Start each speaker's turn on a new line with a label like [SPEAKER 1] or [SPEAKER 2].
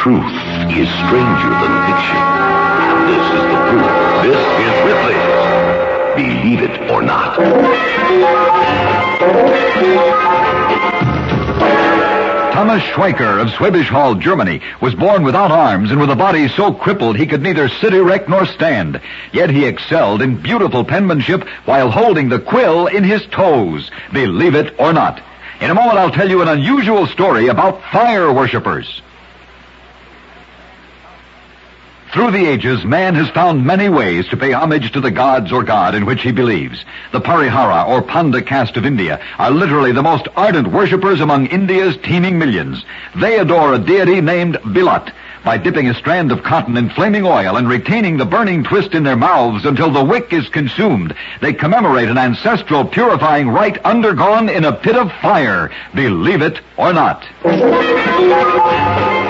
[SPEAKER 1] Truth is stranger than fiction. And this is the proof. This is Ripley's Believe It or Not.
[SPEAKER 2] Thomas Schweiker of Schwäbisch Hall, Germany, was born without arms and with a body so crippled he could neither sit erect nor stand. Yet he excelled in beautiful penmanship while holding the quill in his toes. Believe it or not. In a moment, I'll tell you an unusual story about fire worshippers. Through the ages, man has found many ways to pay homage to the gods or god in which he believes. The Parihara or Panda caste of India are literally the most ardent worshippers among India's teeming millions. They adore a deity named Bilat. By dipping a strand of cotton in flaming oil and retaining the burning twist in their mouths until the wick is consumed, they commemorate an ancestral purifying rite undergone in a pit of fire. Believe it or not.